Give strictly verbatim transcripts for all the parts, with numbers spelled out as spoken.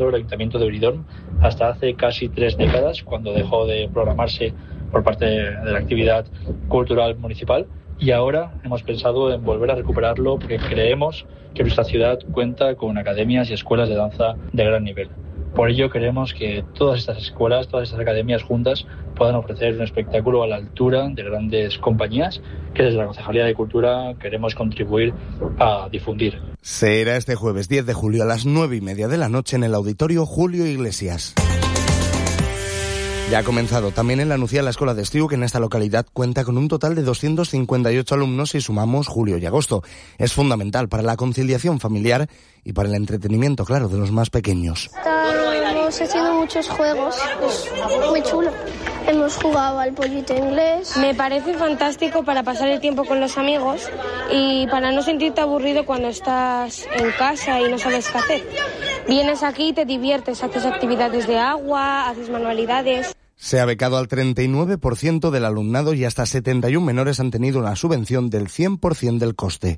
gestionando el Ayuntamiento de Benidorm hasta hace casi tres décadas, cuando dejó de programarse por parte de la actividad cultural municipal, y ahora hemos pensado en volver a recuperarlo porque creemos que nuestra ciudad cuenta con academias y escuelas de danza de gran nivel. Por ello queremos que todas estas escuelas, todas estas academias juntas puedan ofrecer un espectáculo a la altura de grandes compañías que desde la Concejalía de Cultura queremos contribuir a difundir. Será este jueves diez de julio a las nueve y media de la noche en el Auditorio Julio Iglesias. Ya ha comenzado también en la Nucía la Escuela de Estiu, que en esta localidad cuenta con un total de doscientos cincuenta y ocho alumnos si sumamos julio y agosto. Es fundamental para la conciliación familiar y para el entretenimiento, claro, de los más pequeños. Estamos haciendo muchos juegos, es muy chulo. Hemos jugado al pollito inglés. Me parece fantástico para pasar el tiempo con los amigos y para no sentirte aburrido cuando estás en casa y no sabes qué hacer. Vienes aquí y te diviertes, haces actividades de agua, haces manualidades. Se ha becado al treinta y nueve por ciento del alumnado y hasta setenta y uno menores han tenido una subvención del cien por ciento del coste.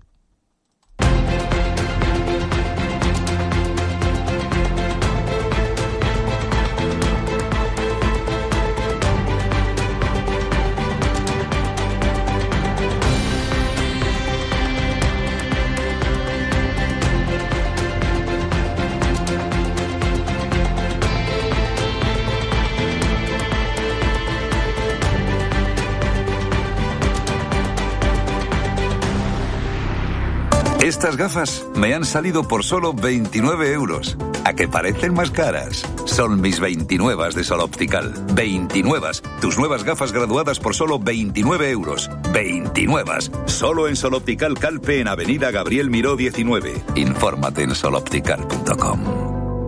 Estas gafas me han salido por solo veintinueve euros. ¿A que parecen más caras? Son mis veintinuevas de Sol Optical. veintinuevas. Tus nuevas gafas graduadas por solo veintinueve euros. veintinuevas. Solo en Sol Optical Calpe en Avenida Gabriel Miró diecinueve. Infórmate en sol optical punto com.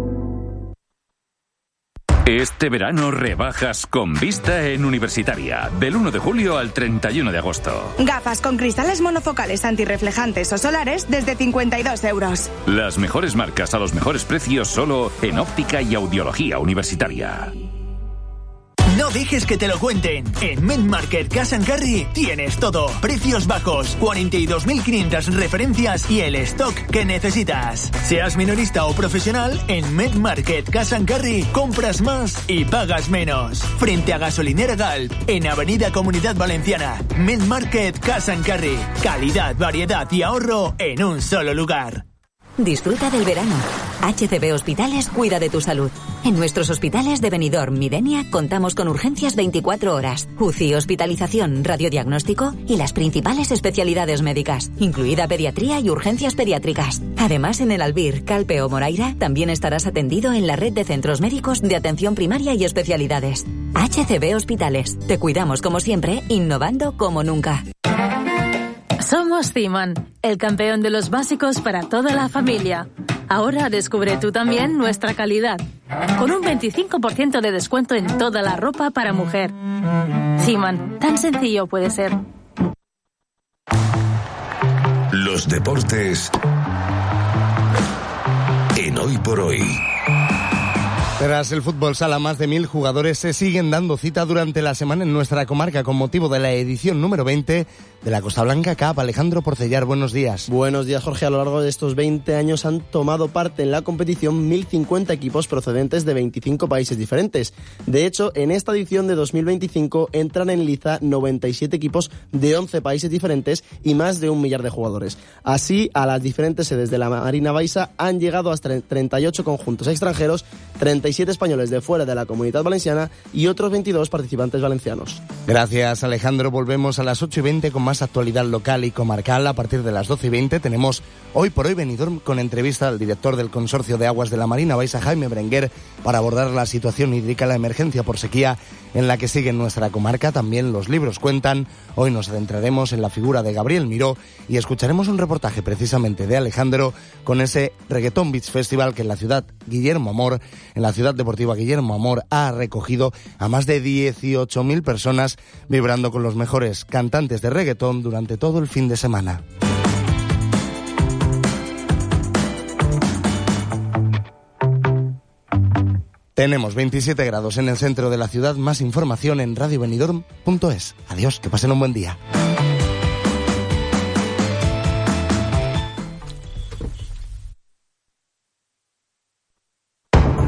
Este verano rebajas con vista en Universitaria, del uno de julio al treinta y uno de agosto. Gafas con cristales monofocales antirreflejantes o solares desde cincuenta y dos euros. Las mejores marcas a los mejores precios solo en Óptica y Audiología Universitaria. No dejes que te lo cuenten. En MedMarket Cash and Carry tienes todo. Precios bajos, cuarenta y dos mil quinientas referencias y el stock que necesitas. Seas minorista o profesional, en MedMarket Cash and Carry compras más y pagas menos. Frente a Gasolinera Galp, en Avenida Comunidad Valenciana. MedMarket Cash and Carry. Calidad, variedad y ahorro en un solo lugar. Disfruta del verano. H C B Hospitales cuida de tu salud. En nuestros hospitales de Benidorm y Denia contamos con urgencias veinticuatro horas, U C I, hospitalización, radiodiagnóstico y las principales especialidades médicas, incluida pediatría y urgencias pediátricas. Además, en el Albir, Calpe o Moraira también estarás atendido en la red de centros médicos de atención primaria y especialidades. H C B Hospitales. Te cuidamos como siempre, innovando como nunca. Somos Ziman, el campeón de los básicos para toda la familia. Ahora descubre tú también nuestra calidad, con un veinticinco por ciento de descuento en toda la ropa para mujer. Ziman, tan sencillo puede ser. Los deportes en Hoy por Hoy. Tras el fútbol sala, más de mil jugadores se siguen dando cita durante la semana en nuestra comarca con motivo de la edición número veinte de la Costa Blanca Cup. Alejandro Porcellar, buenos días. Buenos días, Jorge. A lo largo de estos veinte años han tomado parte en la competición mil cincuenta equipos procedentes de veinticinco países diferentes. De hecho, en esta edición de dos mil veinticinco entran en liza noventa y siete equipos de once países diferentes y más de un millar de jugadores. Así, a las diferentes sedes de la Marina Baixa han llegado hasta treinta y ocho conjuntos extranjeros, treinta y siete españoles de fuera de la Comunidad Valenciana y otros veintidós participantes valencianos. Gracias, Alejandro. Volvemos a las ocho y veinte con más actualidad local y comarcal. A partir de las doce y veinte tenemos Hoy por Hoy Benidorm con entrevista al director del Consorcio de Aguas de la Marina Baixa, Jaime Berenguer, para abordar la situación hídrica, la emergencia por sequía en la que sigue nuestra comarca. También los libros cuentan. Hoy nos adentraremos en la figura de Gabriel Miró y escucharemos un reportaje precisamente de Alejandro con ese Reggaeton Beach Festival que en la ciudad Guillermo Amor, en la ciudad deportiva Guillermo Amor, ha recogido a más de dieciocho mil personas vibrando con los mejores cantantes de reggaetón durante todo el fin de semana. Tenemos veintisiete grados en el centro de la ciudad. Más información en radio benidorm punto es. Adiós, que pasen un buen día.